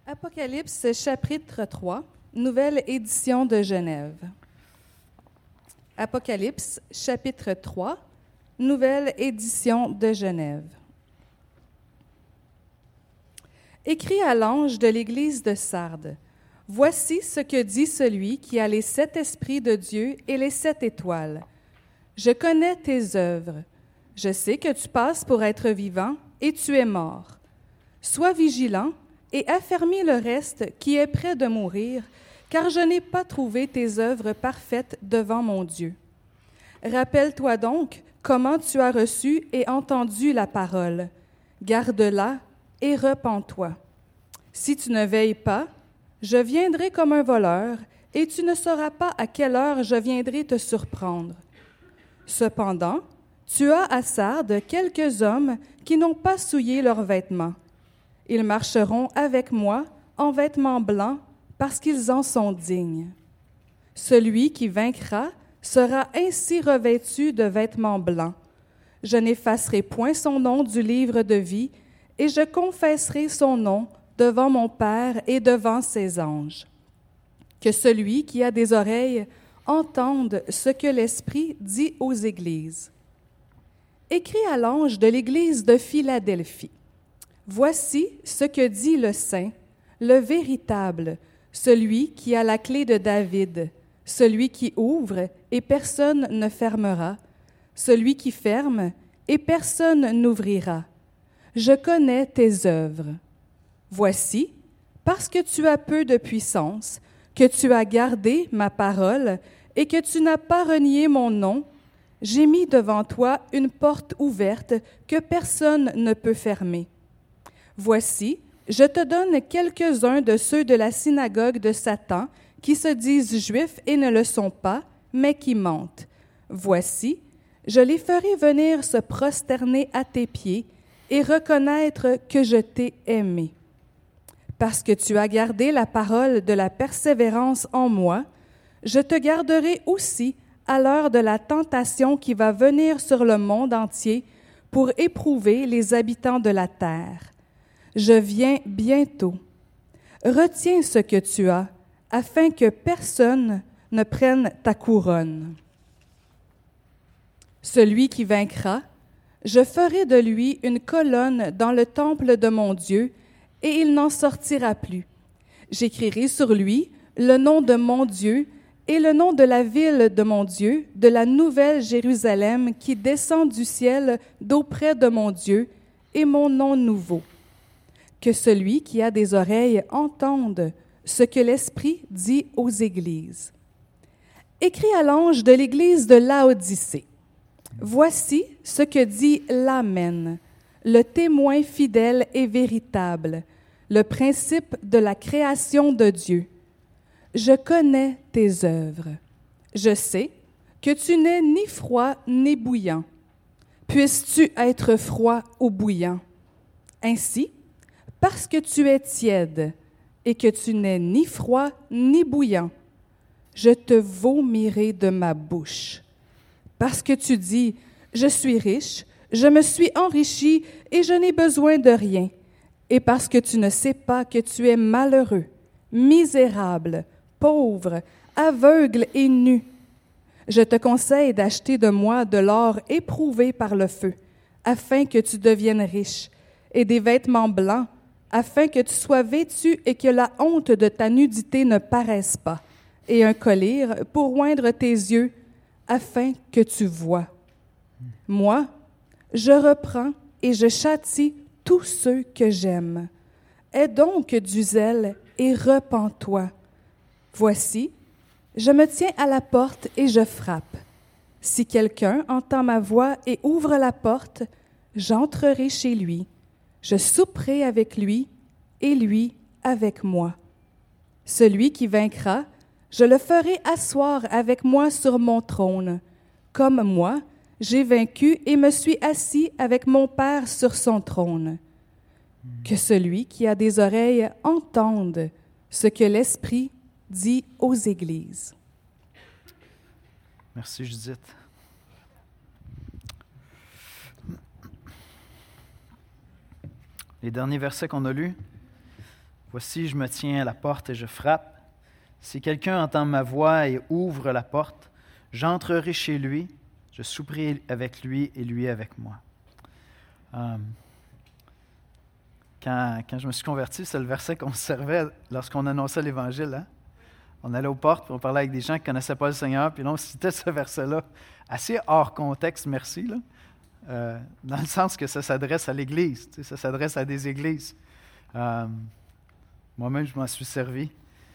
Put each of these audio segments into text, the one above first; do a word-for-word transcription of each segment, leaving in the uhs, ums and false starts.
Apocalypse, chapitre trois, nouvelle édition de Genève. Apocalypse, chapitre trois, nouvelle édition de Genève. Écrit à l'ange de l'église de Sardes, « Voici ce que dit celui qui a les sept esprits de Dieu et les sept étoiles. Je connais tes œuvres. Je sais que tu passes pour être vivant et tu es mort. Sois vigilant et affermis le reste qui est près de mourir, car je n'ai pas trouvé tes œuvres parfaites devant mon Dieu. Rappelle-toi donc comment tu as reçu et entendu la parole. Garde-la et repens-toi. Si tu ne veilles pas, je viendrai comme un voleur, et tu ne sauras pas à quelle heure je viendrai te surprendre. Cependant, tu as à Sardes quelques hommes qui n'ont pas souillé leurs vêtements. Ils marcheront avec moi en vêtements blancs parce qu'ils en sont dignes. Celui qui vaincra sera ainsi revêtu de vêtements blancs. Je n'effacerai point son nom du livre de vie et je confesserai son nom devant mon Père et devant ses anges. Que celui qui a des oreilles entende ce que l'Esprit dit aux églises. Écrit à l'ange de l'église de Philadelphie. Voici ce que dit le Saint, le véritable, celui qui a la clé de David, celui qui ouvre et personne ne fermera, celui qui ferme et personne n'ouvrira. Je connais tes œuvres. Voici, parce que tu as peu de puissance, que tu as gardé ma parole et que tu n'as pas renié mon nom, j'ai mis devant toi une porte ouverte que personne ne peut fermer. Voici, je te donne quelques-uns de ceux de la synagogue de Satan qui se disent juifs et ne le sont pas, mais qui mentent. Voici, je les ferai venir se prosterner à tes pieds et reconnaître que je t'ai aimé. Parce que tu as gardé la parole de la persévérance en moi, je te garderai aussi à l'heure de la tentation qui va venir sur le monde entier pour éprouver les habitants de la terre. Je viens bientôt. Retiens ce que tu as, afin que personne ne prenne ta couronne. Celui qui vaincra, je ferai de lui une colonne dans le temple de mon Dieu, et il n'en sortira plus. J'écrirai sur lui le nom de mon Dieu et le nom de la ville de mon Dieu, de la nouvelle Jérusalem qui descend du ciel d'auprès de mon Dieu, et mon nom nouveau. Que celui qui a des oreilles entende ce que l'Esprit dit aux églises. Écrit à l'ange de l'église de Laodicée. Voici ce que dit l'Amen, le témoin fidèle et véritable, le principe de la création de Dieu. Je connais tes œuvres. Je sais que tu n'es ni froid ni bouillant. Puisses-tu être froid ou bouillant? Ainsi, parce que tu es tiède et que tu n'es ni froid ni bouillant, je te vomirai de ma bouche. Parce que tu dis, je suis riche, je me suis enrichi et je n'ai besoin de rien. Et parce que tu ne sais pas que tu es malheureux, misérable, pauvre, aveugle et nu. Je te conseille d'acheter de moi de l'or éprouvé par le feu, afin que tu deviennes riche, et des vêtements blancs, afin que tu sois vêtu et que la honte de ta nudité ne paraisse pas, et un collier pour oindre tes yeux, afin que tu vois. Moi, je reprends et je châtie tous ceux que j'aime. Aie donc du zèle et repens-toi. Voici, je me tiens à la porte et je frappe. Si quelqu'un entend ma voix et ouvre la porte, j'entrerai chez lui. Je souperai avec lui et lui avec moi. Celui qui vaincra, je le ferai asseoir avec moi sur mon trône. Comme moi, j'ai vaincu et me suis assis avec mon Père sur son trône. Que celui qui a des oreilles entende ce que l'Esprit dit aux églises. Merci Judith. Les derniers versets qu'on a lus, Voici, je me tiens à la porte et je frappe. Si quelqu'un entend ma voix et ouvre la porte, j'entrerai chez lui, je souperai avec lui et lui avec moi. Euh, quand, quand je me suis converti, c'est le verset qu'on servait lorsqu'on annonçait l'Évangile. Hein? On allait aux portes, puis on parlait avec des gens qui ne connaissaient pas le Seigneur, puis là, on citait ce verset-là, assez hors contexte, merci, là, euh, dans le sens que ça s'adresse à l'Église, tu sais, ça s'adresse à des églises. Euh, moi-même, je m'en suis servi.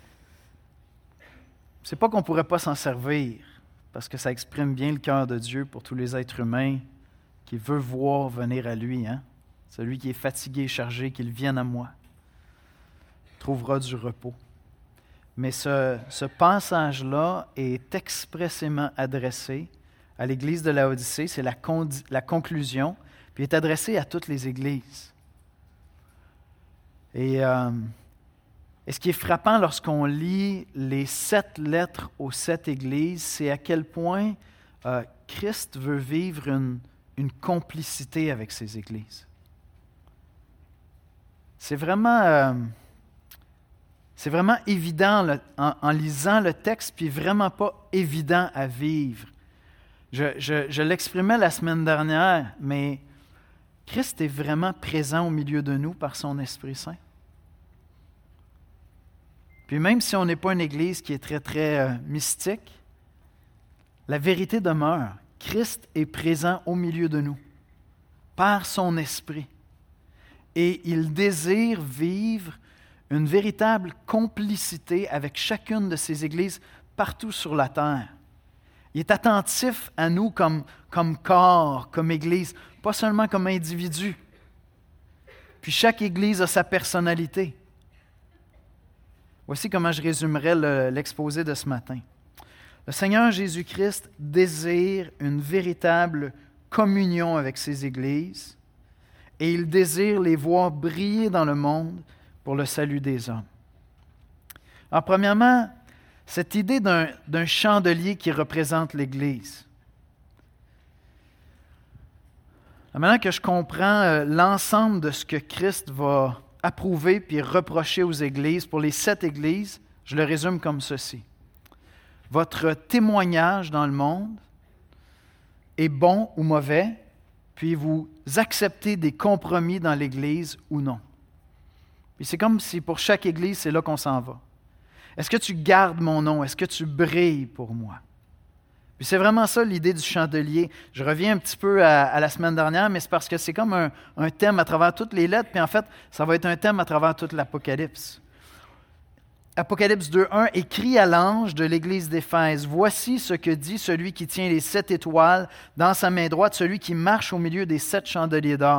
C'est pas qu'on ne pourrait pas s'en servir, parce que ça exprime bien le cœur de Dieu pour tous les êtres humains qui veut voir venir à lui. Hein? Celui qui est fatigué et chargé, qu'il vienne à moi, trouvera du repos. Mais ce, ce passage-là est expressément adressé à l'Église de Laodicée, c'est la, con, la conclusion, puis est adressé à toutes les églises. Et... Euh, Et ce qui est frappant lorsqu'on lit les sept lettres aux sept églises, c'est à quel point euh, Christ veut vivre une, une complicité avec ces églises. C'est vraiment, euh, c'est vraiment évident le, en, en lisant le texte, puis vraiment pas évident à vivre. Je, je, je l'exprimais la semaine dernière, mais Christ est vraiment présent au milieu de nous par son Esprit Saint. Puis même si on n'est pas une Église qui est très, très euh, mystique, la vérité demeure. Christ est présent au milieu de nous, par son Esprit. Et il désire vivre une véritable complicité avec chacune de ces Églises partout sur la terre. Il est attentif à nous comme, comme corps, comme Église, pas seulement comme individu. Puis chaque Église a sa personnalité. Voici comment je résumerai le, l'exposé de ce matin. Le Seigneur Jésus-Christ désire une véritable communion avec ses églises et il désire les voir briller dans le monde pour le salut des hommes. Alors, premièrement, cette idée d'un, d'un chandelier qui représente l'Église. Maintenant que je comprends euh, l'ensemble de ce que Christ va approuver puis reprocher aux églises, pour les sept églises, je le résume comme ceci. Votre témoignage dans le monde est bon ou mauvais, puis vous acceptez des compromis dans l'Église ou non. Puis c'est comme si pour chaque Église, c'est là qu'on s'en va. Est-ce que tu gardes mon nom? Est-ce que tu brilles pour moi? Puis c'est vraiment ça l'idée du chandelier. Je reviens un petit peu à, à la semaine dernière, mais c'est parce que c'est comme un, un thème à travers toutes les lettres, puis en fait, ça va être un thème à travers toute l'Apocalypse. Apocalypse deux un, écrit à l'ange de l'Église d'Éphèse, « Voici ce que dit celui qui tient les sept étoiles dans sa main droite, celui qui marche au milieu des sept chandeliers d'or. »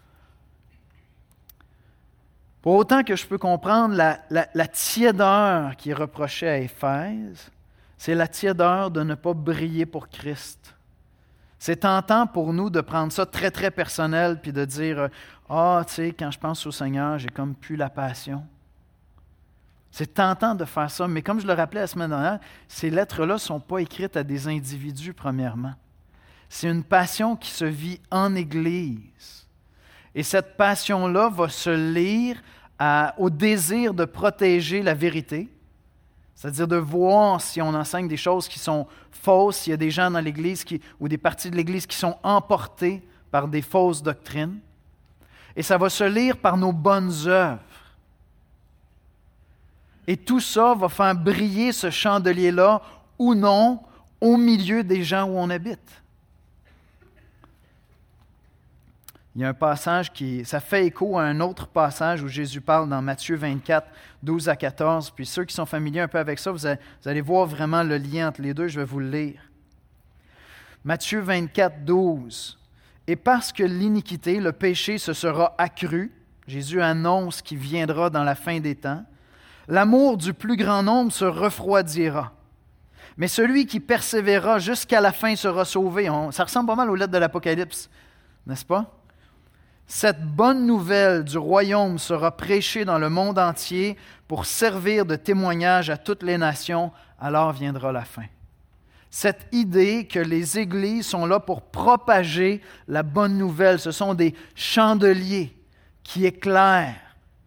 Pour autant que je peux comprendre la, la, la tiédeur qui est reprochée à Éphèse, c'est la tiédeur de ne pas briller pour Christ. C'est tentant pour nous de prendre ça très, très personnel puis de dire « Ah, tu sais, quand je pense au Seigneur, j'ai comme plus la passion. » C'est tentant de faire ça, mais comme je le rappelais la semaine dernière, ces lettres-là ne sont pas écrites à des individus, premièrement. C'est une passion qui se vit en Église. Et cette passion-là va se lire à, au désir de protéger la vérité, c'est-à-dire de voir si on enseigne des choses qui sont fausses, s'il y a des gens dans l'Église qui, ou des parties de l'Église qui sont emportés par des fausses doctrines. Et ça va se lire par nos bonnes œuvres. Et tout ça va faire briller ce chandelier-là, ou non, au milieu des gens où on habite. Il y a un passage qui, ça fait écho à un autre passage où Jésus parle dans Matthieu vingt-quatre, douze à quatorze. Puis ceux qui sont familiers un peu avec ça, vous allez, vous allez voir vraiment le lien entre les deux. Je vais vous le lire. Matthieu vingt-quatre, douze. « Et parce que l'iniquité, le péché se sera accru, Jésus annonce qu'il viendra dans la fin des temps, l'amour du plus grand nombre se refroidira. Mais celui qui persévérera jusqu'à la fin sera sauvé. » On, ça ressemble pas mal aux lettres de l'Apocalypse, n'est-ce pas? Cette bonne nouvelle du royaume sera prêchée dans le monde entier pour servir de témoignage à toutes les nations, alors viendra la fin. Cette idée que les églises sont là pour propager la bonne nouvelle, ce sont des chandeliers qui éclairent.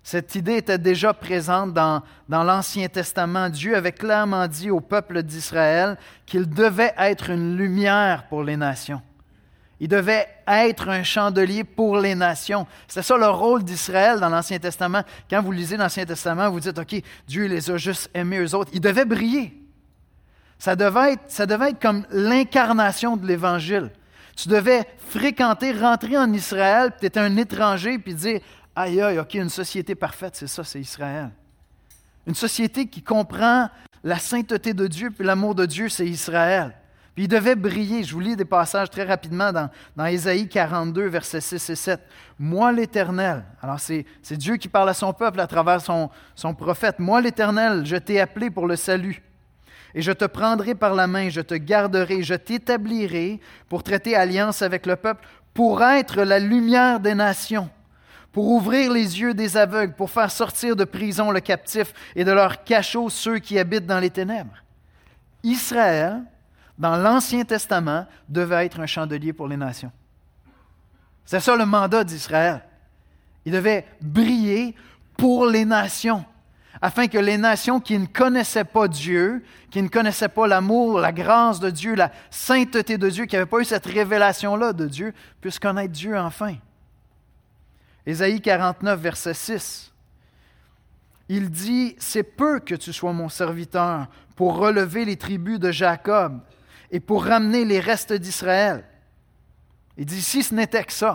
Cette idée était déjà présente dans, dans l'Ancien Testament. Dieu avait clairement dit au peuple d'Israël qu'il devait être une lumière pour les nations. Il devait être un chandelier pour les nations. C'était ça le rôle d'Israël dans l'Ancien Testament. Quand vous lisez l'Ancien Testament, vous dites, OK, Dieu les a juste aimés eux autres. Ils devaient briller. Ça devait être, ça devait être comme l'incarnation de l'Évangile. Tu devais fréquenter, rentrer en Israël, puis tu étais un étranger, puis dire, aïe, aïe, OK, une société parfaite, c'est ça, c'est Israël. Une société qui comprend la sainteté de Dieu, puis l'amour de Dieu, c'est Israël. Puis il devait briller. Je vous lis des passages très rapidement dans, dans Ésaïe quarante-deux, versets six et sept. « Moi, l'Éternel », alors c'est, c'est Dieu qui parle à son peuple à travers son, son prophète. « Moi, l'Éternel, je t'ai appelé pour le salut. Et je te prendrai par la main, je te garderai, je t'établirai pour traiter alliance avec le peuple, pour être la lumière des nations, pour ouvrir les yeux des aveugles, pour faire sortir de prison le captif et de leur cachot ceux qui habitent dans les ténèbres. » Israël, dans l'Ancien Testament, devait être un chandelier pour les nations. C'est ça le mandat d'Israël. Il devait briller pour les nations, afin que les nations qui ne connaissaient pas Dieu, qui ne connaissaient pas l'amour, la grâce de Dieu, la sainteté de Dieu, qui n'avaient pas eu cette révélation-là de Dieu, puissent connaître Dieu enfin. Ésaïe quarante-neuf, verset six. Il dit « C'est peu que tu sois mon serviteur pour relever les tribus de Jacob et pour ramener les restes d'Israël. » Il dit « Si ce n'était que ça. »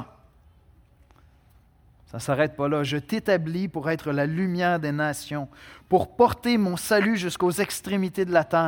Ça ne s'arrête pas là. « Je t'établis pour être la lumière des nations, pour porter mon salut jusqu'aux extrémités de la terre. »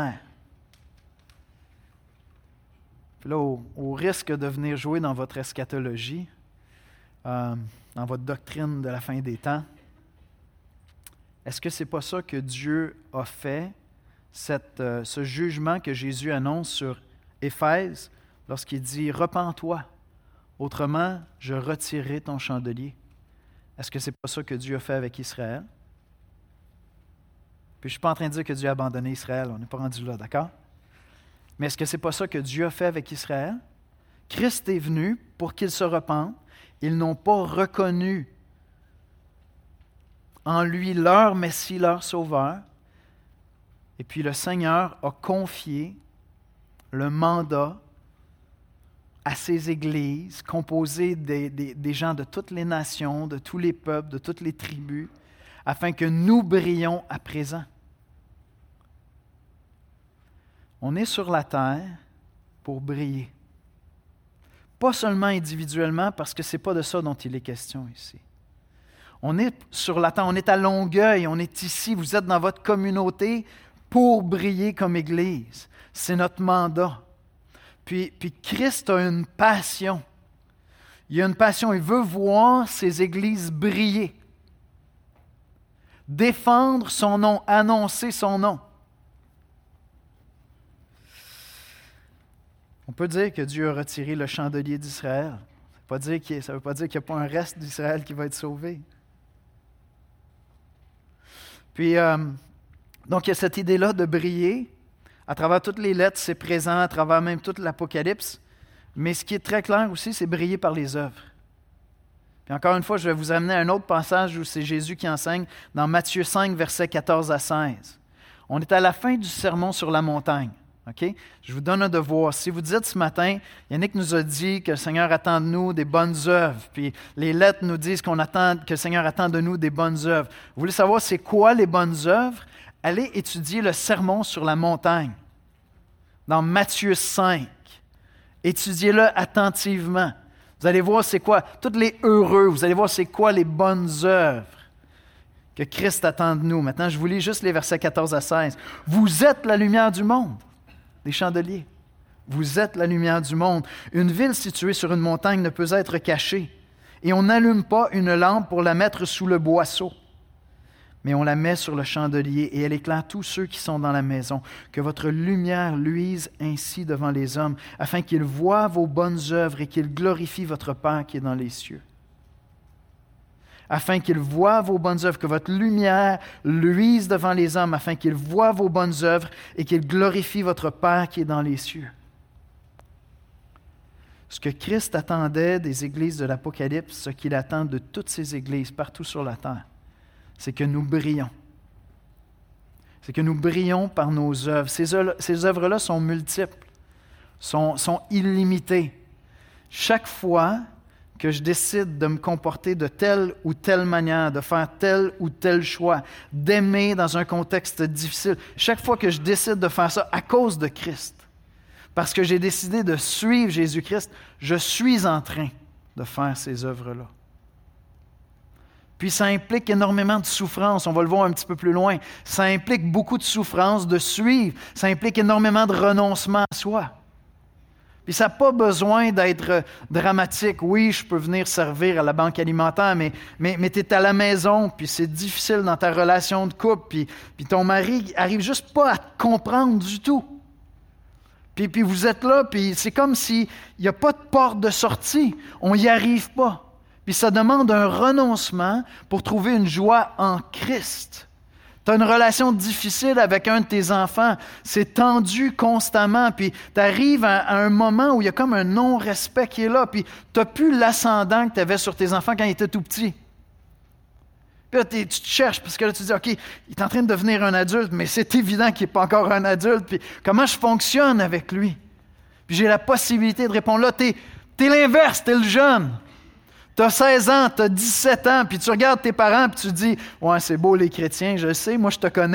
Puis là, au, au risque de venir jouer dans votre eschatologie, euh, dans votre doctrine de la fin des temps, est-ce que ce n'est pas ça que Dieu a fait, cette, euh, ce jugement que Jésus annonce sur Éphèse lorsqu'il dit « Repens-toi, autrement je retirerai ton chandelier ». Est-ce que ce n'est pas ça que Dieu a fait avec Israël? Puis je ne suis pas en train de dire que Dieu a abandonné Israël, on n'est pas rendu là, d'accord? Mais est-ce que ce n'est pas ça que Dieu a fait avec Israël? Christ est venu pour qu'ils se repentent. Ils n'ont pas reconnu en lui leur Messie, leur Sauveur. Et puis le Seigneur a confié le mandat à ses églises, composées des, des, des gens de toutes les nations, de tous les peuples, de toutes les tribus, afin que nous brillions à présent. On est sur la terre pour briller. Pas seulement individuellement, parce que ce n'est pas de ça dont il est question ici. On est sur la terre, on est à Longueuil, on est ici, vous êtes dans votre communauté pour briller comme Église. C'est notre mandat. Puis, puis Christ a une passion. Il a une passion, il veut voir ses églises briller. Défendre son nom, annoncer son nom. On peut dire que Dieu a retiré le chandelier d'Israël. Ça ne veut pas dire qu'il n'y a pas un reste d'Israël qui va être sauvé. Puis, euh, donc il y a cette idée-là de briller. À travers toutes les lettres, c'est présent, à travers même toute l'Apocalypse. Mais ce qui est très clair aussi, c'est briller par les œuvres. Puis encore une fois, je vais vous amener à un autre passage où c'est Jésus qui enseigne dans Matthieu cinq, versets quatorze à seize. On est à la fin du sermon sur la montagne. Okay? Je vous donne un devoir. Si vous dites ce matin, Yannick nous a dit que le Seigneur attend de nous des bonnes œuvres, puis les lettres nous disent qu'on attend, que le Seigneur attend de nous des bonnes œuvres. Vous voulez savoir c'est quoi les bonnes œuvres? Allez étudier le sermon sur la montagne dans Matthieu cinq. Étudiez-le attentivement. Vous allez voir c'est quoi, tous les heureux, vous allez voir c'est quoi les bonnes œuvres que Christ attend de nous. Maintenant, je vous lis juste les versets quatorze à seize. « Vous êtes la lumière du monde. » Des chandeliers. Vous êtes la lumière du monde. Une ville située sur une montagne ne peut être cachée. Et on n'allume pas une lampe pour la mettre sous le boisseau. Mais on la met sur le chandelier et elle éclaire tous ceux qui sont dans la maison. Que votre lumière luise ainsi devant les hommes, afin qu'ils voient vos bonnes œuvres et qu'ils glorifient votre Père qui est dans les cieux. Afin qu'ils voient vos bonnes œuvres, que votre lumière luise devant les hommes, afin qu'ils voient vos bonnes œuvres et qu'ils glorifient votre Père qui est dans les cieux. Ce que Christ attendait des églises de l'Apocalypse, ce qu'il attend de toutes ces églises partout sur la terre, c'est que nous brillons. C'est que nous brillons par nos œuvres. Ces œuvres, ces œuvres-là sont multiples, sont, sont illimitées. Chaque fois que je décide de me comporter de telle ou telle manière, de faire tel ou tel choix, d'aimer dans un contexte difficile, chaque fois que je décide de faire ça à cause de Christ, parce que j'ai décidé de suivre Jésus-Christ, je suis en train de faire ces œuvres-là. Puis ça implique énormément de souffrance, on va le voir un petit peu plus loin. Ça implique beaucoup de souffrance de suivre, ça implique énormément de renoncement à soi. Puis ça n'a pas besoin d'être dramatique. Oui, je peux venir servir à la banque alimentaire, mais, mais, mais tu es à la maison, puis c'est difficile dans ta relation de couple, puis, puis ton mari n'arrive juste pas à te comprendre du tout. Puis, puis vous êtes là, puis c'est comme s'il n'y a pas de porte de sortie. On n'y arrive pas. Puis ça demande un renoncement pour trouver une joie en Christ. Tu as une relation difficile avec un de tes enfants, c'est tendu constamment, puis tu arrives à, à un moment où il y a comme un non-respect qui est là, puis tu n'as plus l'ascendant que tu avais sur tes enfants quand ils étaient tout petits. Puis là, tu te cherches, parce que là, tu te dis, OK, il est en train de devenir un adulte, mais c'est évident qu'il n'est pas encore un adulte, puis comment je fonctionne avec lui? Puis j'ai la possibilité de répondre là, tu es l'inverse, tu es le jeune. Tu as seize ans, tu as dix-sept ans, puis tu regardes tes parents, puis tu te dis « Ouais, c'est beau les chrétiens, je le sais, moi je te connais. »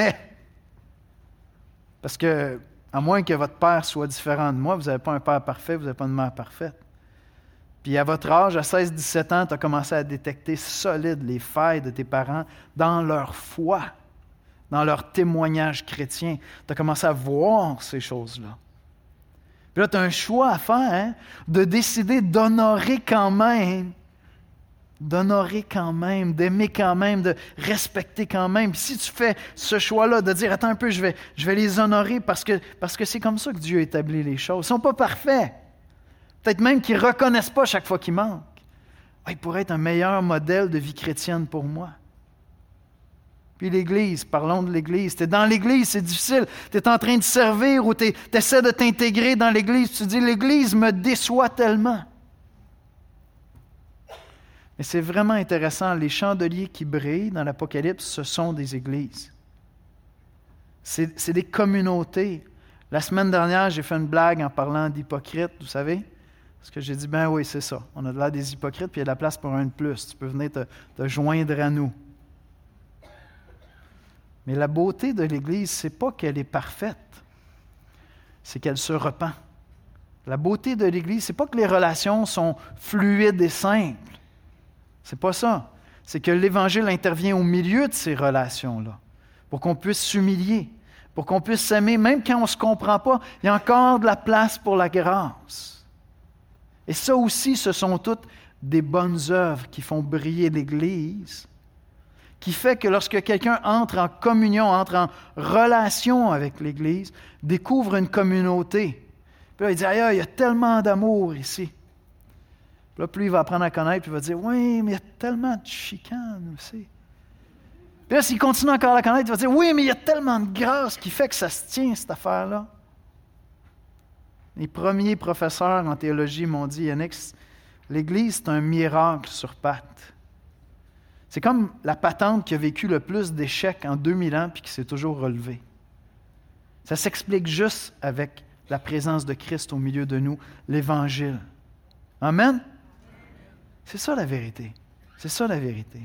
Parce que, à moins que votre père soit différent de moi, vous n'avez pas un père parfait, vous n'avez pas une mère parfaite. Puis à votre âge, à seize dix-sept ans, tu as commencé à détecter solide les failles de tes parents dans leur foi, dans leur témoignage chrétien. Tu as commencé à voir ces choses-là. Puis là, tu as un choix à faire, hein, de décider d'honorer quand même d'honorer quand même, d'aimer quand même, de respecter quand même. Puis si tu fais ce choix-là, de dire, attends un peu, je vais, je vais les honorer parce que, parce que c'est comme ça que Dieu a établi les choses. Ils ne sont pas parfaits. Peut-être même qu'ils ne reconnaissent pas chaque fois qu'ils manquent. Ah, ils pourraient être un meilleur modèle de vie chrétienne pour moi. Puis l'Église, parlons de l'Église. Tu es dans l'Église, c'est difficile. Tu es en train de servir ou tu essaies de t'intégrer dans l'Église. Tu dis, l'Église me déçoit tellement. Mais c'est vraiment intéressant, les chandeliers qui brillent dans l'Apocalypse, ce sont des églises. C'est, c'est des communautés. La semaine dernière, j'ai fait une blague en parlant d'hypocrites, vous savez? Parce que j'ai dit, ben oui, c'est ça. On a de l'air des hypocrites, puis il y a de la place pour un de plus. Tu peux venir te, te joindre à nous. Mais la beauté de l'Église, c'est pas qu'elle est parfaite, c'est qu'elle se repent. La beauté de l'Église, c'est pas que les relations sont fluides et simples. C'est pas ça. C'est que l'Évangile intervient au milieu de ces relations-là, pour qu'on puisse s'humilier, pour qu'on puisse s'aimer, même quand on ne se comprend pas, il y a encore de la place pour la grâce. Et ça aussi, ce sont toutes des bonnes œuvres qui font briller l'Église, qui fait que lorsque quelqu'un entre en communion, entre en relation avec l'Église, découvre une communauté. Puis là, il dit, aïe, il y a tellement d'amour ici. Puis là, plus il va apprendre à connaître, puis il va dire, oui, mais il y a tellement de chicanes aussi. Puis là, s'il continue encore à la connaître, il va dire, oui, mais il y a tellement de grâce qui fait que ça se tient, cette affaire-là. Les premiers professeurs en théologie m'ont dit, Yannick, l'Église, c'est un miracle sur pattes. C'est comme la patente qui a vécu le plus d'échecs en deux mille ans puis qui s'est toujours relevée. Ça s'explique juste avec la présence de Christ au milieu de nous, l'Évangile. Amen? C'est ça la vérité. C'est ça la vérité.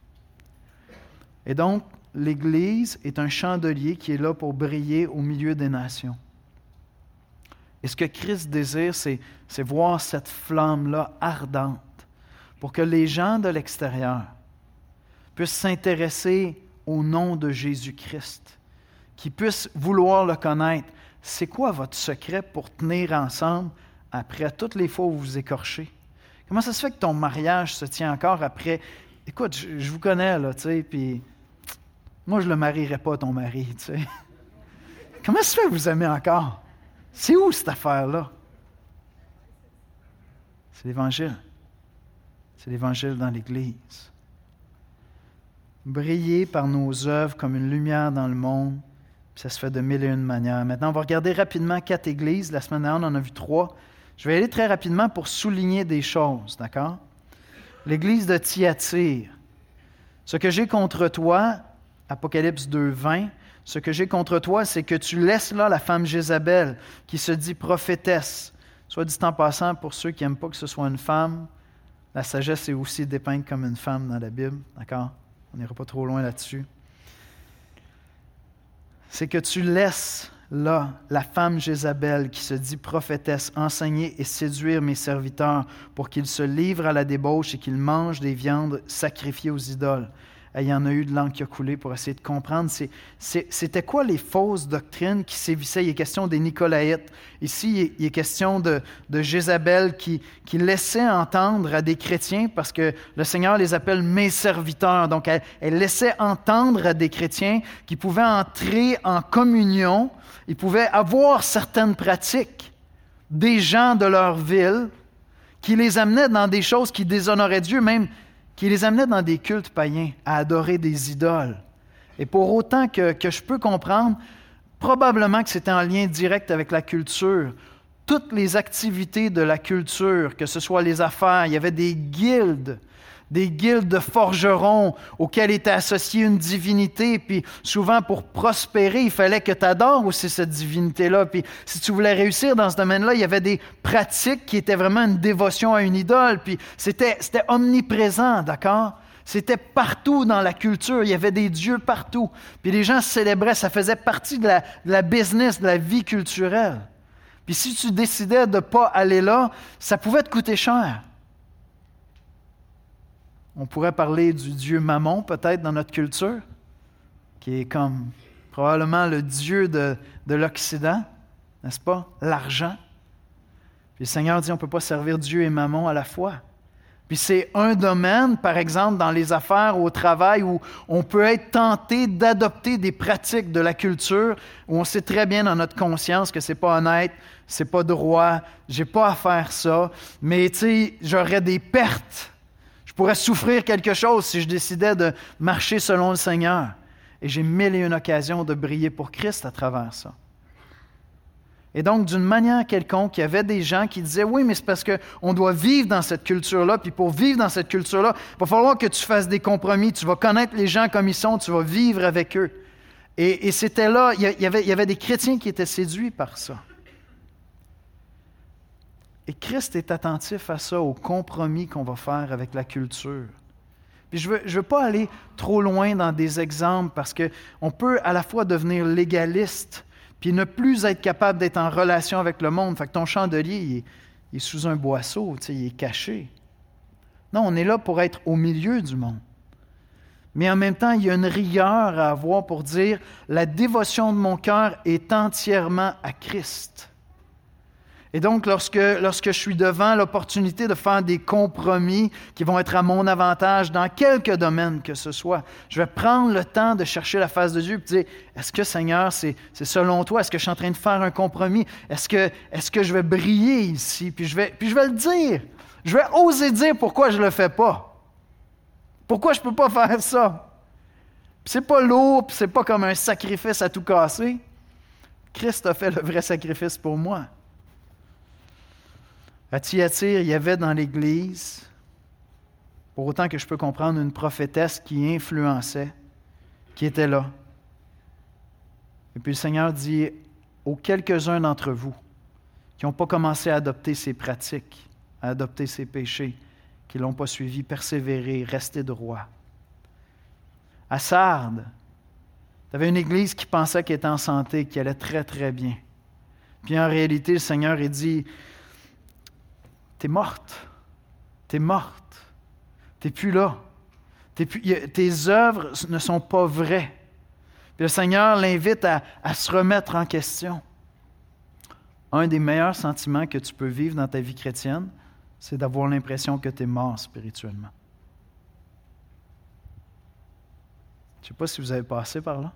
Et donc, l'Église est un chandelier qui est là pour briller au milieu des nations. Et ce que Christ désire, c'est, c'est voir cette flamme-là ardente pour que les gens de l'extérieur puissent s'intéresser au nom de Jésus-Christ, qu'ils puissent vouloir le connaître. C'est quoi votre secret pour tenir ensemble après toutes les fois où vous vous écorchez? Comment ça se fait que ton mariage se tient encore après? Écoute, je, je vous connais, là, tu sais, puis moi, je ne le marierais pas, ton mari, tu sais. Comment ça se fait que vous aimez encore? C'est où cette affaire-là? C'est l'Évangile. C'est l'Évangile dans l'Église. Briller par nos œuvres comme une lumière dans le monde, puis ça se fait de mille et une manières. Maintenant, on va regarder rapidement quatre églises. La semaine dernière, on en a vu trois. Je vais aller très rapidement pour souligner des choses, d'accord? L'église de Thyatire. Ce que j'ai contre toi, Apocalypse deux, vingt, ce que j'ai contre toi, c'est que tu laisses là la femme Jézabel, qui se dit prophétesse. Soit dit en passant, pour ceux qui n'aiment pas que ce soit une femme, la sagesse est aussi dépeinte comme une femme dans la Bible, d'accord? On n'ira pas trop loin là-dessus. C'est que tu laisses là la femme Jézabel qui se dit prophétesse enseigner et séduire mes serviteurs pour qu'ils se livrent à la débauche et qu'ils mangent des viandes sacrifiées aux idoles. Et il y en a eu de l'encre qui a coulé pour essayer de comprendre c'est, c'est, c'était quoi les fausses doctrines qui sévissaient. Il est question des Nicolaïtes. Ici, il est, il est question de, de Jézabel qui, qui laissait entendre à des chrétiens, parce que le Seigneur les appelle mes serviteurs. Donc, elle, elle laissait entendre à des chrétiens qui pouvaient entrer en communion, ils pouvaient avoir certaines pratiques des gens de leur ville qui les amenaient dans des choses qui déshonoraient Dieu, même qui les amenait dans des cultes païens, à adorer des idoles. Et pour autant que, que je peux comprendre, probablement que c'était en lien direct avec la culture. Toutes les activités de la culture, que ce soit les affaires, il y avait des guildes, des guildes de forgerons auxquelles était associée une divinité, puis souvent pour prospérer, il fallait que tu adores aussi cette divinité-là. Puis si tu voulais réussir dans ce domaine-là, il y avait des pratiques qui étaient vraiment une dévotion à une idole, puis c'était, c'était omniprésent, d'accord? C'était partout dans la culture, il y avait des dieux partout. Puis les gens célébraient, ça faisait partie de la, de la business, de la vie culturelle. Puis si tu décidais de ne pas aller là, ça pouvait te coûter cher. On pourrait parler du dieu Mammon, peut-être, dans notre culture, qui est comme probablement le dieu de, de l'Occident, n'est-ce pas? L'argent. Puis le Seigneur dit, on ne peut pas servir Dieu et Mammon à la fois. Puis c'est un domaine, par exemple, dans les affaires, au travail, où on peut être tenté d'adopter des pratiques de la culture, où on sait très bien dans notre conscience que c'est pas honnête, c'est pas droit, j'ai pas à faire ça, mais tu sais, j'aurais des pertes. Je pourrais souffrir quelque chose si je décidais de marcher selon le Seigneur. Et j'ai mille et une occasions de briller pour Christ à travers ça. Et donc, d'une manière quelconque, il y avait des gens qui disaient « Oui, mais c'est parce qu'on doit vivre dans cette culture-là, puis pour vivre dans cette culture-là, il va falloir que tu fasses des compromis, tu vas connaître les gens comme ils sont, tu vas vivre avec eux. » Et, et c'était là, il y, avait, il y avait des chrétiens qui étaient séduits par ça. Et Christ est attentif à ça, au compromis qu'on va faire avec la culture. Puis je ne veux, je veux pas aller trop loin dans des exemples parce qu'on peut à la fois devenir légaliste puis ne plus être capable d'être en relation avec le monde. Fait que ton chandelier, il est, il est sous un boisseau, tu sais, il est caché. Non, on est là pour être au milieu du monde. Mais en même temps, il y a une rigueur à avoir pour dire « La dévotion de mon cœur est entièrement à Christ ». Et donc, lorsque, lorsque je suis devant l'opportunité de faire des compromis qui vont être à mon avantage dans quelque domaine que ce soit, je vais prendre le temps de chercher la face de Dieu et dire, est-ce que, Seigneur, c'est, c'est selon toi? Est-ce que je suis en train de faire un compromis? Est-ce que, est-ce que je vais briller ici? Puis je vais, puis je vais le dire. Je vais oser dire pourquoi je ne le fais pas. Pourquoi je ne peux pas faire ça? Puis c'est pas lourd, puis c'est pas comme un sacrifice à tout casser. Christ a fait le vrai sacrifice pour moi. À Thyatire, il y avait dans l'Église, pour autant que je peux comprendre, une prophétesse qui influençait, qui était là. Et puis le Seigneur dit aux quelques-uns d'entre vous qui n'ont pas commencé à adopter ces pratiques, à adopter ces péchés, qui ne l'ont pas suivi, persévérer, rester droit. À Sardes, tu avais une Église qui pensait qu'elle était en santé, qui allait très, très bien. Puis en réalité, le Seigneur a dit, t'es morte, t'es morte, t'es plus là, t'es plus, tes œuvres ne sont pas vraies. Puis le Seigneur l'invite à, à se remettre en question. Un des meilleurs sentiments que tu peux vivre dans ta vie chrétienne, c'est d'avoir l'impression que tu es mort spirituellement. Je ne sais pas si vous avez passé par là.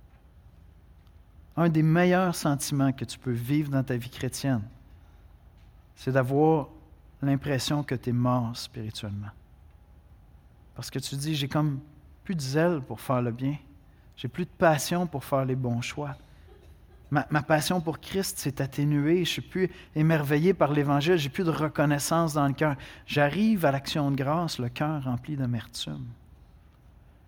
Un des meilleurs sentiments que tu peux vivre dans ta vie chrétienne, c'est d'avoir l'impression que tu es mort spirituellement. Parce que tu dis, j'ai comme plus de zèle pour faire le bien. J'ai plus de passion pour faire les bons choix. Ma, ma passion pour Christ s'est atténuée. Je ne suis plus émerveillé par l'Évangile. J'ai plus de reconnaissance dans le cœur. J'arrive à l'action de grâce, le cœur rempli d'amertume.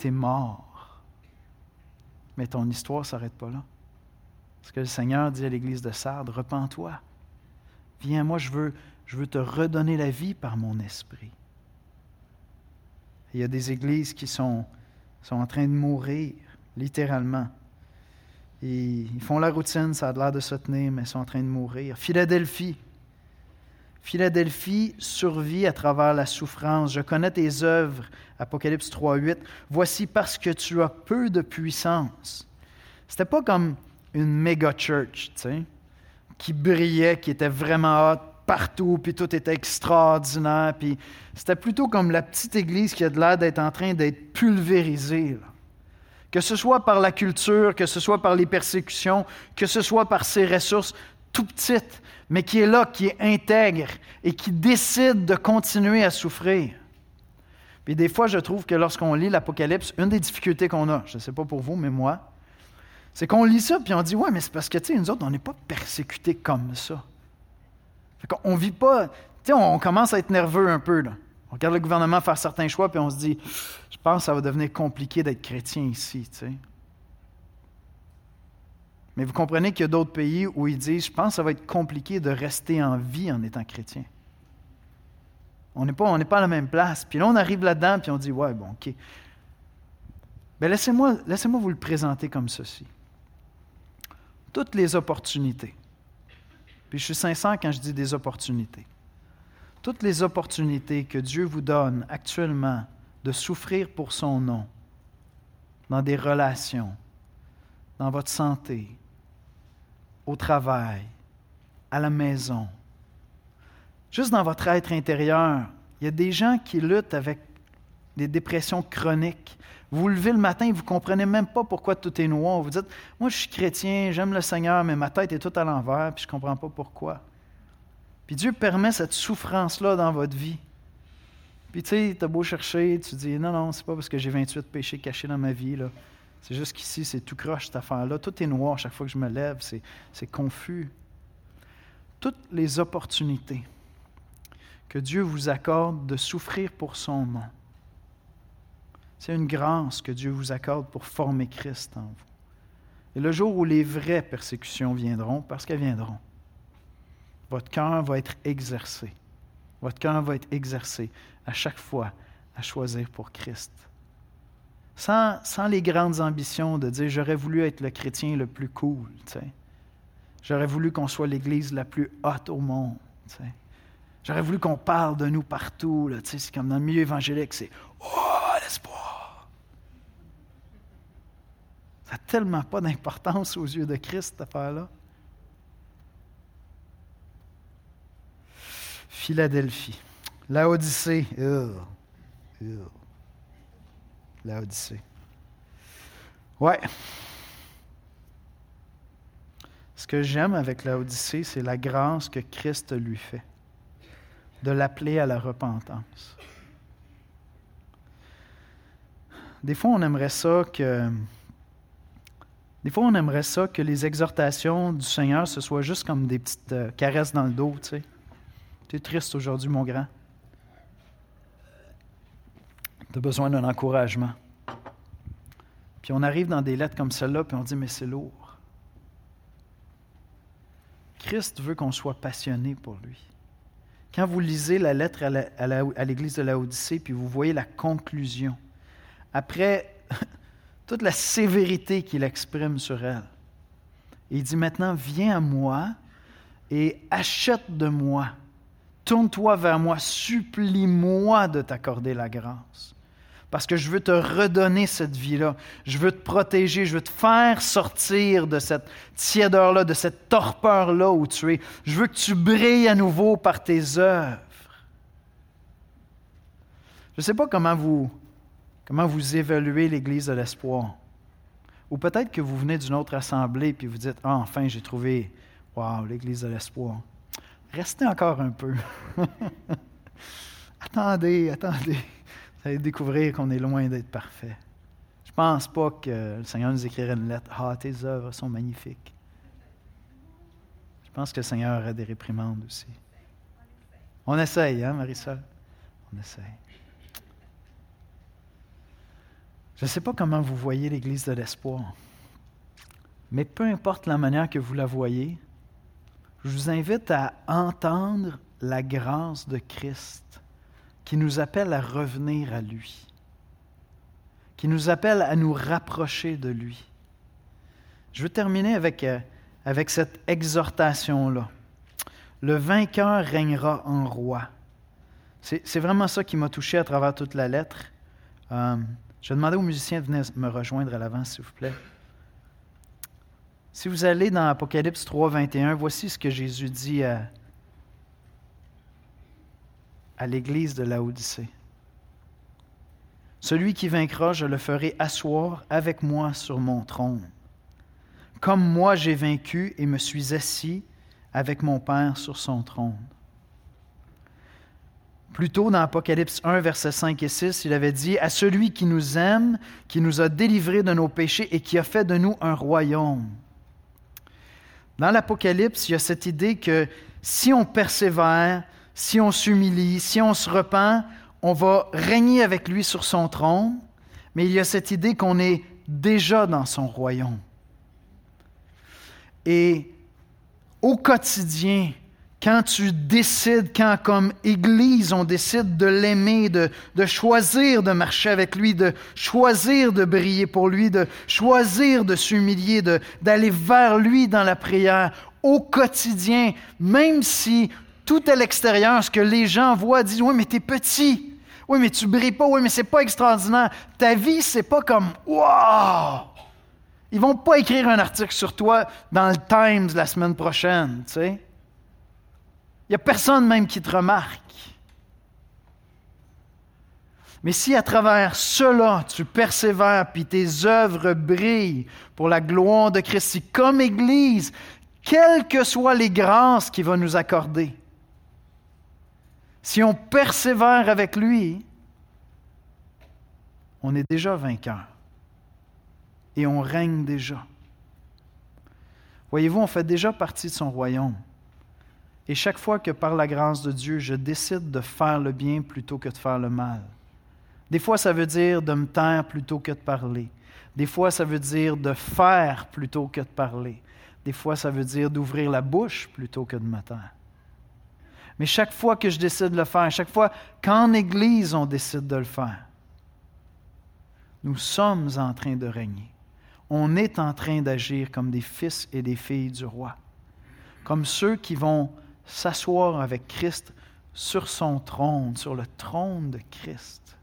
tu es mort. Mais ton histoire ne s'arrête pas là. Parce que le Seigneur dit à l'Église de Sardes, repens-toi. Viens à moi, je veux, je veux te redonner la vie par mon esprit. Et il y a des églises qui sont, sont en train de mourir, littéralement. Et ils font la routine, ça a l'air de se tenir, mais ils sont en train de mourir. Philadelphie. Philadelphie survit à travers la souffrance. Je connais tes œuvres, Apocalypse trois huit. Voici parce que tu as peu de puissance. C'était pas comme une méga church, tu sais, qui brillait, qui était vraiment hot partout, puis tout était extraordinaire. Puis c'était plutôt comme la petite église qui a de l'air d'être en train d'être pulvérisée, là. Que ce soit par la culture, que ce soit par les persécutions, que ce soit par ses ressources tout petites, mais qui est là, qui est intègre et qui décide de continuer à souffrir. Puis des fois, je trouve que lorsqu'on lit l'Apocalypse, une des difficultés qu'on a, je ne sais pas pour vous, mais moi, c'est qu'on lit ça, puis on dit, ouais, mais c'est parce que, tu sais, nous autres, on n'est pas persécutés comme ça. Fait qu'on vit pas, tu sais, on commence à être nerveux un peu, là. On regarde le gouvernement faire certains choix, puis on se dit, je pense que ça va devenir compliqué d'être chrétien ici, tu sais. Mais vous comprenez qu'il y a d'autres pays où ils disent, je pense que ça va être compliqué de rester en vie en étant chrétien. On n'est pas, on n'est pas à la même place. Puis là, on arrive là-dedans, puis on dit, ouais, bon, OK. Bien, laissez-moi, laissez-moi vous le présenter comme ceci. Toutes les opportunités, puis je suis sincère quand je dis des opportunités, toutes les opportunités que Dieu vous donne actuellement de souffrir pour son nom, dans des relations, dans votre santé, au travail, à la maison, juste dans votre être intérieur, il y a des gens qui luttent avec des dépressions chroniques. Vous vous levez le matin et vous ne comprenez même pas pourquoi tout est noir. Vous dites, moi je suis chrétien, j'aime le Seigneur, mais ma tête est toute à l'envers, puis je ne comprends pas pourquoi. Puis Dieu permet cette souffrance-là dans votre vie. Puis tu sais, tu as beau chercher, tu dis, non, non, c'est pas parce que j'ai vingt-huit péchés cachés dans ma vie, là. C'est juste qu'ici, c'est tout croche cette affaire-là. Tout est noir chaque fois que je me lève, c'est, c'est confus. Toutes les opportunités que Dieu vous accorde de souffrir pour son nom, c'est une grâce que Dieu vous accorde pour former Christ en vous. Et le jour où les vraies persécutions viendront, parce qu'elles viendront, votre cœur va être exercé. Votre cœur va être exercé à chaque fois à choisir pour Christ. Sans, sans les grandes ambitions de dire « j'aurais voulu être le chrétien le plus cool », tu sais. J'aurais voulu qu'on soit l'Église la plus haute au monde, tu sais. J'aurais voulu qu'on parle de nous partout, là, tu sais. C'est comme dans le milieu évangélique, c'est « oh, l'espoir ». Ça n'a tellement pas d'importance aux yeux de Christ, cette affaire-là. Philadelphie. Laodicée. Ugh. Ugh. Laodicée. Ouais. Ce que j'aime avec Laodicée, c'est la grâce que Christ lui fait de l'appeler à la repentance. Des fois, on aimerait ça que Des fois, on aimerait ça que les exhortations du Seigneur, ce soit juste comme des petites euh, caresses dans le dos, tu sais. Tu es triste aujourd'hui, mon grand. Tu as besoin d'un encouragement. Puis on arrive dans des lettres comme celle-là, puis on dit, mais c'est lourd. Christ veut qu'on soit passionné pour lui. Quand vous lisez la lettre à, la, à, la, à l'Église de Laodicée, puis vous voyez la conclusion, après toute la sévérité qu'il exprime sur elle, il dit maintenant, viens à moi et achète de moi. Tourne-toi vers moi, supplie-moi de t'accorder la grâce. Parce que je veux te redonner cette vie-là. Je veux te protéger, je veux te faire sortir de cette tiédeur-là, de cette torpeur-là où tu es. Je veux que tu brilles à nouveau par tes œuvres. Je ne sais pas comment vous, comment vous évaluez l'Église de l'Espoir. Ou peut-être que vous venez d'une autre assemblée et vous dites, ah, enfin, j'ai trouvé, wow, l'Église de l'Espoir. Restez encore un peu. attendez, attendez. Vous allez découvrir qu'on est loin d'être parfait. Je ne pense pas que le Seigneur nous écrirait une lettre. Ah, tes œuvres sont magnifiques. Je pense que le Seigneur aurait des réprimandes aussi. On essaye, hein, Marisol? On essaye. Je ne sais pas comment vous voyez l'Église de l'Espoir, mais peu importe la manière que vous la voyez, je vous invite à entendre la grâce de Christ qui nous appelle à revenir à lui, qui nous appelle à nous rapprocher de lui. Je veux terminer avec, euh, avec cette exhortation-là. Le vainqueur régnera en roi. C'est, c'est vraiment ça qui m'a touché à travers toute la lettre. Euh, je vais demander aux musiciens de venir me rejoindre à l'avant, s'il vous plaît. Si vous allez dans Apocalypse trois, vingt et un, voici ce que Jésus dit à, à l'église de Laodicée. « Celui qui vaincra, je le ferai asseoir avec moi sur mon trône. Comme moi j'ai vaincu et me suis assis avec mon Père sur son trône. » Plus tôt, dans Apocalypse un, versets cinq et six, il avait dit « À celui qui nous aime, qui nous a délivrés de nos péchés et qui a fait de nous un royaume. » Dans l'Apocalypse, il y a cette idée que si on persévère, si on s'humilie, si on se repent, on va régner avec lui sur son trône, mais il y a cette idée qu'on est déjà dans son royaume. Et au quotidien, quand tu décides, quand comme Église, on décide de l'aimer, de, de choisir de marcher avec lui, de choisir de briller pour lui, de choisir de s'humilier, de, d'aller vers lui dans la prière, au quotidien, même si tout à l'extérieur, ce que les gens voient, disent « Oui, mais t'es petit. Oui, mais tu brilles pas. Oui, mais c'est pas extraordinaire. Ta vie, c'est pas comme « Wow! » Ils vont pas écrire un article sur toi dans le Times la semaine prochaine, tu sais. Il n'y a personne même qui te remarque. Mais si à travers cela, tu persévères, puis tes œuvres brillent pour la gloire de Christ, si comme Église, quelles que soient les grâces qu'il va nous accorder, si on persévère avec lui, on est déjà vainqueur. Et on règne déjà. Voyez-vous, on fait déjà partie de son royaume. Et chaque fois que par la grâce de Dieu, je décide de faire le bien plutôt que de faire le mal. Des fois, ça veut dire de me taire plutôt que de parler. Des fois, ça veut dire de faire plutôt que de parler. Des fois, ça veut dire d'ouvrir la bouche plutôt que de me taire. Mais chaque fois que je décide de le faire, chaque fois qu'en Église, on décide de le faire, nous sommes en train de régner. On est en train d'agir comme des fils et des filles du roi. Comme ceux qui vont s'asseoir avec Christ sur son trône, sur le trône de Christ.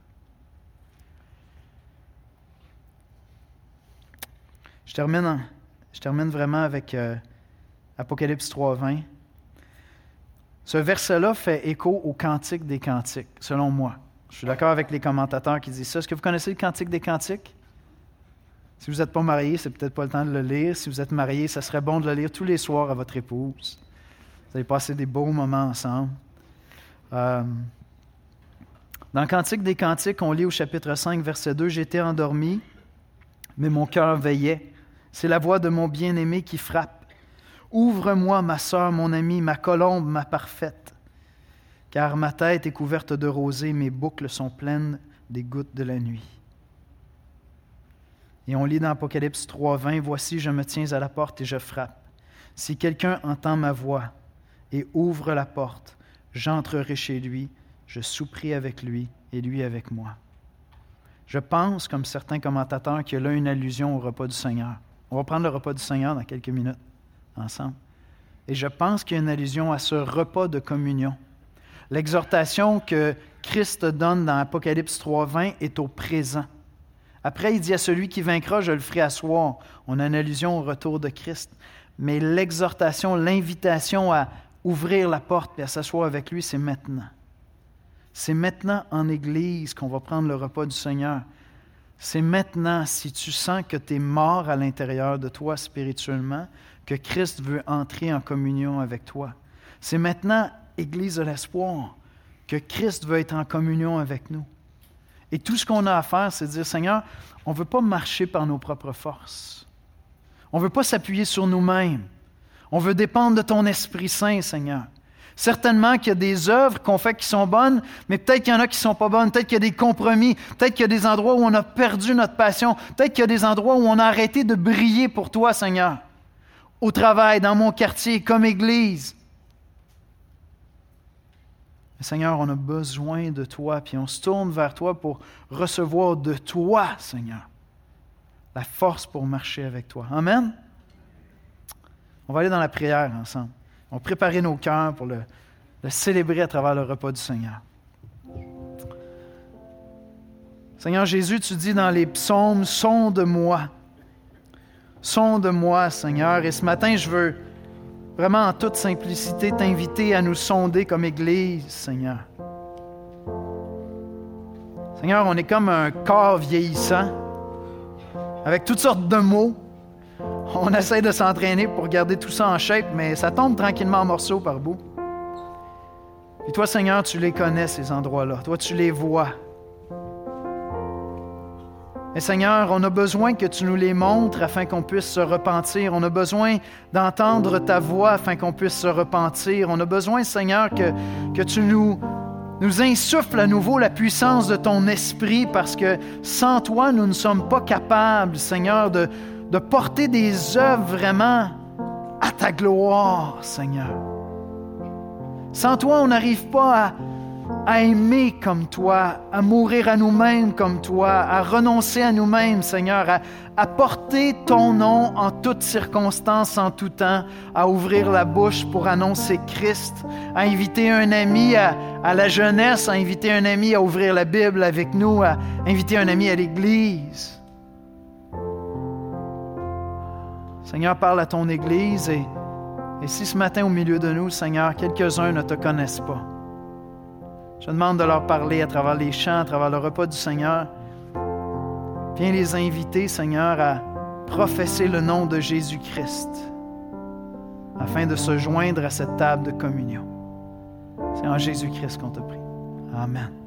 Je termine, en, je termine vraiment avec euh, Apocalypse trois, vingt. Ce verset-là fait écho au Cantique des Cantiques, selon moi. Je suis d'accord avec les commentateurs qui disent ça. Est-ce que vous connaissez le Cantique des Cantiques? Si vous n'êtes pas marié, c'est peut-être pas le temps de le lire. Si vous êtes marié, ça serait bon de le lire tous les soirs à votre épouse. Vous allez passer des beaux moments ensemble. Euh, dans le Cantique des Cantiques, on lit au chapitre cinq, verset deux, « J'étais endormi, mais mon cœur veillait. C'est la voix de mon bien-aimé qui frappe. Ouvre-moi, ma sœur, mon amie, ma colombe, ma parfaite. Car ma tête est couverte de rosée, mes boucles sont pleines des gouttes de la nuit. » Et on lit dans Apocalypse trois, vingt, « Voici, je me tiens à la porte et je frappe. Si quelqu'un entend ma voix et ouvre la porte, j'entrerai chez lui, je souperai avec lui et lui avec moi. » Je pense, comme certains commentateurs, qu'il y a là une allusion au repas du Seigneur. On va prendre le repas du Seigneur dans quelques minutes, ensemble. Et je pense qu'il y a une allusion à ce repas de communion. L'exhortation que Christ donne dans Apocalypse trois, vingt est au présent. Après, il dit à celui qui vaincra, je le ferai asseoir. On a une allusion au retour de Christ. Mais l'exhortation, l'invitation à ouvrir la porte et à s'asseoir avec lui, c'est maintenant. C'est maintenant en Église qu'on va prendre le repas du Seigneur. C'est maintenant, si tu sens que tu es mort à l'intérieur de toi spirituellement, que Christ veut entrer en communion avec toi. C'est maintenant, Église de l'Espoir, que Christ veut être en communion avec nous. Et tout ce qu'on a à faire, c'est de dire, Seigneur, on ne veut pas marcher par nos propres forces. On ne veut pas s'appuyer sur nous-mêmes. On veut dépendre de ton Esprit Saint, Seigneur. Certainement qu'il y a des œuvres qu'on fait qui sont bonnes, mais peut-être qu'il y en a qui ne sont pas bonnes. Peut-être qu'il y a des compromis. Peut-être qu'il y a des endroits où on a perdu notre passion. Peut-être qu'il y a des endroits où on a arrêté de briller pour toi, Seigneur. Au travail, dans mon quartier, comme Église. Mais Seigneur, on a besoin de toi, puis on se tourne vers toi pour recevoir de toi, Seigneur, la force pour marcher avec toi. Amen. On va aller dans la prière ensemble. On va préparer nos cœurs pour le, le célébrer à travers le repas du Seigneur. Seigneur Jésus, tu dis dans les psaumes, « Sonde-moi. Sonde-moi, Seigneur. » Et ce matin, je veux vraiment en toute simplicité t'inviter à nous sonder comme Église, Seigneur. Seigneur, on est comme un corps vieillissant, avec toutes sortes de mots. On essaie de s'entraîner pour garder tout ça en shape, mais ça tombe tranquillement en morceaux par bout. Et toi, Seigneur, tu les connais, ces endroits-là. Toi, tu les vois. Mais Seigneur, on a besoin que tu nous les montres afin qu'on puisse se repentir. On a besoin d'entendre ta voix afin qu'on puisse se repentir. On a besoin, Seigneur, que, que tu nous, nous insuffles à nouveau la puissance de ton esprit, parce que sans toi, nous ne sommes pas capables, Seigneur, de, de porter des œuvres vraiment à ta gloire, Seigneur. Sans toi, on n'arrive pas à à aimer comme toi, à mourir à nous-mêmes comme toi, à renoncer à nous-mêmes, Seigneur, à, à porter ton nom en toutes circonstances, en tout temps, à ouvrir la bouche pour annoncer Christ, à inviter un ami à, à la jeunesse, à inviter un ami à ouvrir la Bible avec nous, à inviter un ami à l'Église. Seigneur, parle à ton Église et, et si ce matin au milieu de nous, Seigneur, quelques-uns ne te connaissent pas, je demande de leur parler à travers les chants, à travers le repas du Seigneur. Viens les inviter, Seigneur, à professer le nom de Jésus-Christ afin de se joindre à cette table de communion. C'est en Jésus-Christ qu'on te prie. Amen.